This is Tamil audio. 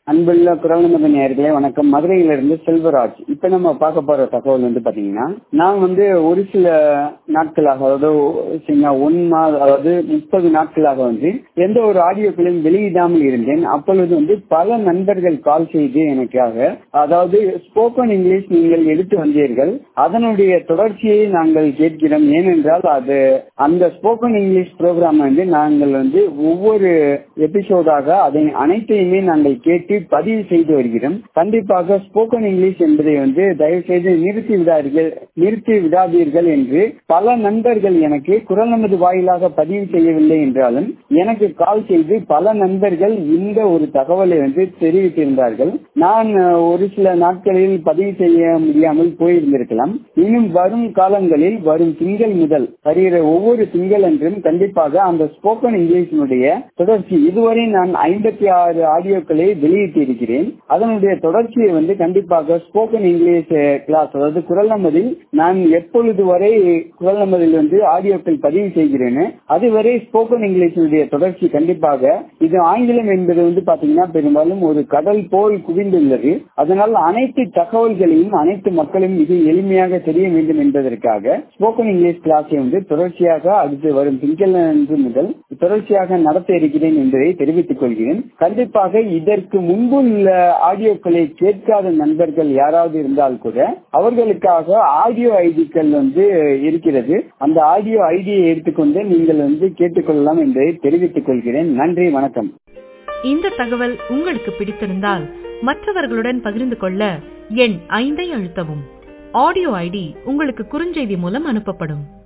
அன்புள்ள குரல் நமது நேயர்களே வணக்கம். மதுரையிலிருந்து செல்வராஜ். இப்ப நம்ம பார்க்க போற தகவல் பாத்தீங்கன்னா, நான் ஒரு சில நாட்களாக, அதாவது 30 நாட்களாக எந்த ஒரு ஆடியோக்களையும் வெளியிடாமல் இருந்தேன். அப்பொழுது பல நண்பர்கள் கால் செய்து எனக்காக, அதாவது ஸ்போக்கன் இங்கிலீஷ் நீங்கள் எடுத்து வந்தீர்கள், அதனுடைய தொடர்ச்சியை நாங்கள் கேட்கிறோம். ஏனென்றால் அந்த ஸ்போக்கன் இங்கிலீஷ் ப்ரோக்ராம் நாங்கள் ஒவ்வொரு எபிசோடாக அதை அனைத்தையுமே நாங்கள் கேட்டு பதிவு செய்து வருகிறோம். கண்டிப்பாக ஸ்போக்கன் இங்கிலீஷ் என்பதை தயவு செய்து நிறுத்தி விடாதீர்கள் என்று பல நண்பர்கள் எனக்கு குரல் நமது வாயிலாக பதிவு செய்யவில்லை என்றாலும் எனக்கு கால் செய்து பல நண்பர்கள் இந்த ஒரு தகவலை தெரிவித்திருந்தார்கள். நான் ஒரு சில நாட்களில் பதிவு செய்ய முடியாமல் போயிருந்திருக்கலாம். இன்னும் வரும் காலங்களில் வரும் திங்கள் முதல் வருகிற ஒவ்வொரு திங்கள் என்றும் கண்டிப்பாக அந்த ஸ்போக்கன் இங்கிலீஷினுடைய தொடர்ச்சி, இதுவரை நான் 56 ஆடியோக்களை வெளியிட்டு இருக்கிறேன். அதனுடைய தொடர்ச்சியை கண்டிப்பாக ஸ்போக்கன் இங்கிலீஷ் கிளாஸ், அதாவது குரல் நமதில் நான் எப்பொழுது வரை குரல் நமதில் ஆடியோக்கள் பதிவு செய்கிறேன், அதுவரை ஸ்போக்கன் இங்கிலீஷினுடைய தொடர்ச்சி கண்டிப்பாக. இது ஆங்கிலம் என்பது பாத்தீங்கன்னா பெரும்பாலும் ஒரு கடல் போல் குவிந்துள்ளது. அதனால் அனைத்து தகவல்களையும் அனைத்து மக்களும் இது எளிமையாக தெரிய வேண்டும் என்பதற்காக ஸ்போக்கன் இங்கிலீஷ் கிளாஸை தொடர்ச்சியாக அடுத்து வரும் திங்களன்று முதல் தொடர்ச்சியாக நடத்த இருக்கிறேன் என்பதை தெரிவித்துக் கொள்கிறேன். கண்டிப்பாக இதற்கு முன்பு உள்ள ஆடியோக்களை கேட்காத நண்பர்கள் யாராவது இருந்தால் கூட அவர்களுக்காக ஆடியோ ஐடிக்கள் இருக்கிறது. அந்த ஆடியோ ஐடியை எடுத்துக்கொண்டு நீங்கள் கேட்டுக்கொள்ளலாம் என்பதை தெரிவித்துக் கொள்கிறேன். நன்றி, வணக்கம். இந்த தகவல் உங்களுக்கு பிடித்திருந்தால் மற்றவர்களுடன் பகிர்ந்து கொள்ள எண் 5 அழுத்தவும். ஆடியோ ஐடி உங்களுக்கு குறுஞ்செய்தி மூலம் அனுப்பப்படும்.